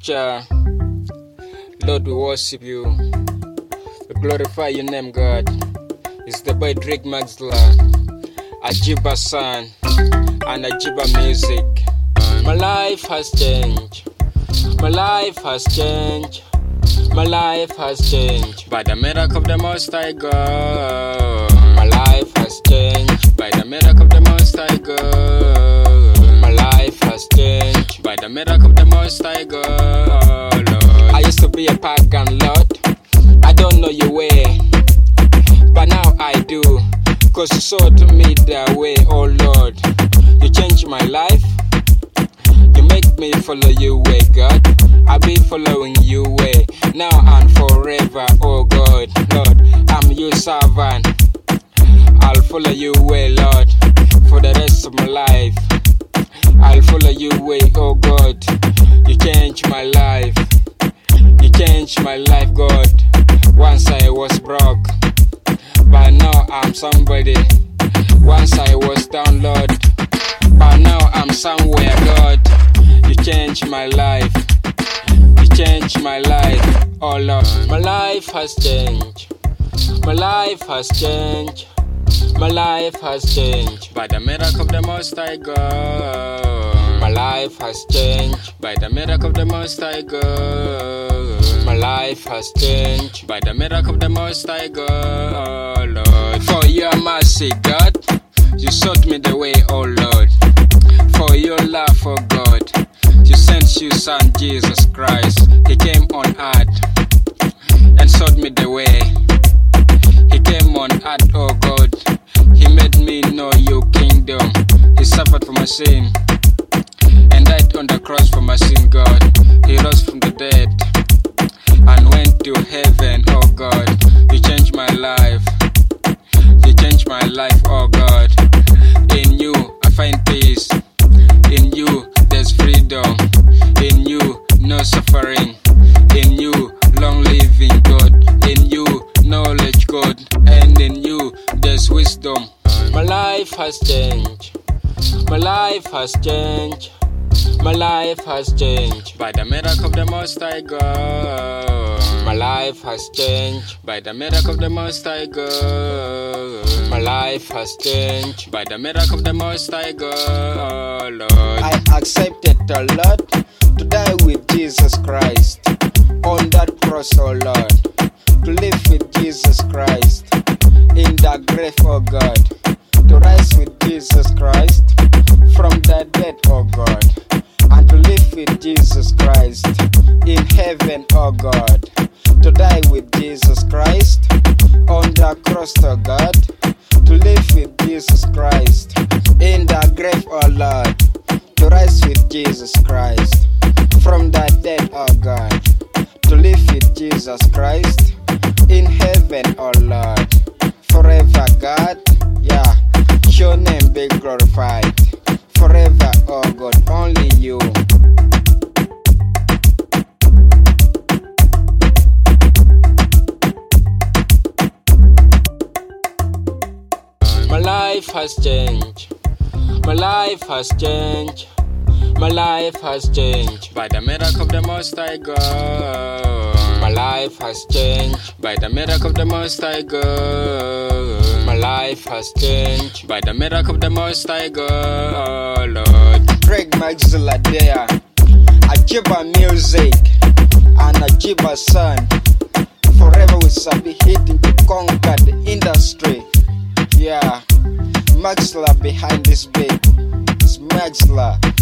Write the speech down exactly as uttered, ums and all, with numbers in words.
Jah. Lord, we worship you. We glorify your name, God. It's the boy Drake Maxla, Ajiba San, and Ajiba Music. My life has changed. My life has changed. My life has changed by the miracle of the Most High God. My life has changed by the miracle of the Most High God. My life has changed by the miracle of the Most High God. Lord. I used to be a pagan, Lord. I don't know your way, but now I do. Cause you showed me the way, oh Lord. You changed my life. You make me follow your way, God. I'll be following your way now and forever, oh God. Lord, I'm your servant. I'll follow your way, Lord, for the rest of my life. I'll follow your way, oh God. You changed my life. You changed my life, God. Once I was broke, but now I'm somebody. Once I was down, Lord, but now I'm somewhere, God. You changed my life. You changed my life, oh Lord. My life has changed. My life has changed. My life has changed by the miracle of the Most High God. My life has changed by the miracle of the Most High God. My life has changed by the miracle of the Most High God, Lord. For your mercy, God, you showed me the way, oh Lord. For your love, oh God, you sent your Son Jesus Christ. He came on earth and showed me the way. He came on earth, oh God. He made me know your kingdom. He suffered for my sin and died on the cross for my sin, God. He rose from the dead and went to heaven, oh God. You changed my life. You changed my life, oh God. In you I find peace. In you there's freedom. In you no suffering. In you long living, God. In you knowledge, God. And in you there's wisdom. My life has changed. My life has changed. My life has changed by the miracle of the Most High God. My life has changed by the miracle of the Most High God. My life has changed by the miracle of the Most High God, Lord. I accepted the Lord to die with Jesus Christ on that cross, oh Lord. To live with Jesus Christ in the grave, oh God. To rise with Jesus Christ from the dead, oh God. And to live with Jesus Christ in heaven, oh God. To die with Jesus Christ on the cross, oh God. To live with Jesus Christ in the grave, oh Lord. To rise with Jesus Christ from the dead, oh God. To live with Jesus Christ in heaven, oh Lord. Forever, God, yeah. Your name be glorified. Forever, oh God, only you. My life has changed. My life has changed. My life has changed by the miracle of the Most High God. My life has changed by the miracle of the Most High God. My life has changed by the miracle of the Most High God, Lord. Drake Maxla there, Ajiba Music, and Ajiba San. Forever we shall be hitting to conquer the industry. Yeah, Maxla behind this beat. It's Maxla.